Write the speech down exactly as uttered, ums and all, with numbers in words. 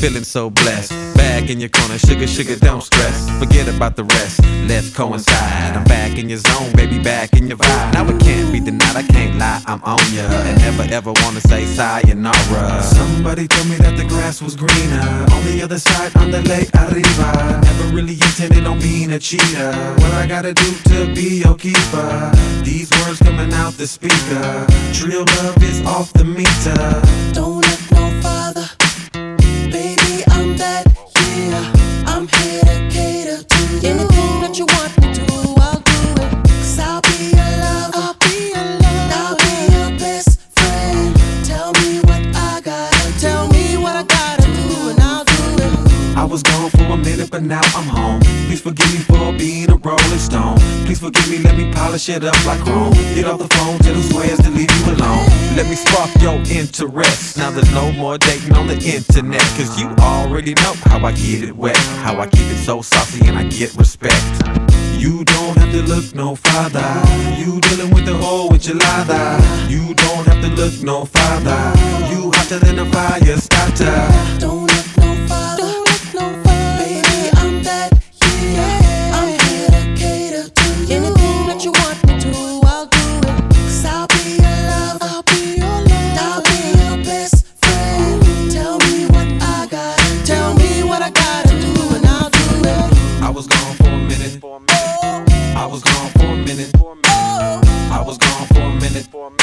feeling so blessed. Back in your corner, sugar, sugar, don't stress. Forget about the rest, let's coincide. I'm back in your zone, baby, back in your vibe. Now it can't be denied, I can't lie, I'm on ya. And never ever wanna say sayonara. Somebody told me that the grass was greener on the other side, on the lake arriba. Never really intended on being a cheater. What I gotta do to be your keeper? These words coming out the speaker. Real love is off the meter. Don't look no farther, baby, I'm that, yeah. I'm here to cater to you. Anything that you want me to, I'll do it. Cause I'll be your lover, I'll be your lover, I'll be your best friend. Tell me what I gotta, tell me what I gotta do, and I'll do it. I was gone for a minute, but now I'm home. Please forgive me for being a rolling stone. Please forgive me, let me polish it up like chrome. Get off the phone, tell who swears to leave you alone. Let me spark your interest. Now there's no more dating on the internet. Cause you already know how I get it wet, how I keep it so saucy and I get respect. You don't have to look no farther. You dealing with the whole enchilada. You don't have to look no farther. You hotter than a fire starter. Don't look no farther, don't look no farther, baby, I'm that, yeah. I'm here to cater to you. Anything that you want me to, I'll do it. Cause I'll be your lover, I'll be your lover, I'll be your best friend. Tell me what I gotta, tell me what I gotta do, and I'll do it. I was gone for a minute. I was gone for a minute. I was gone for a minute.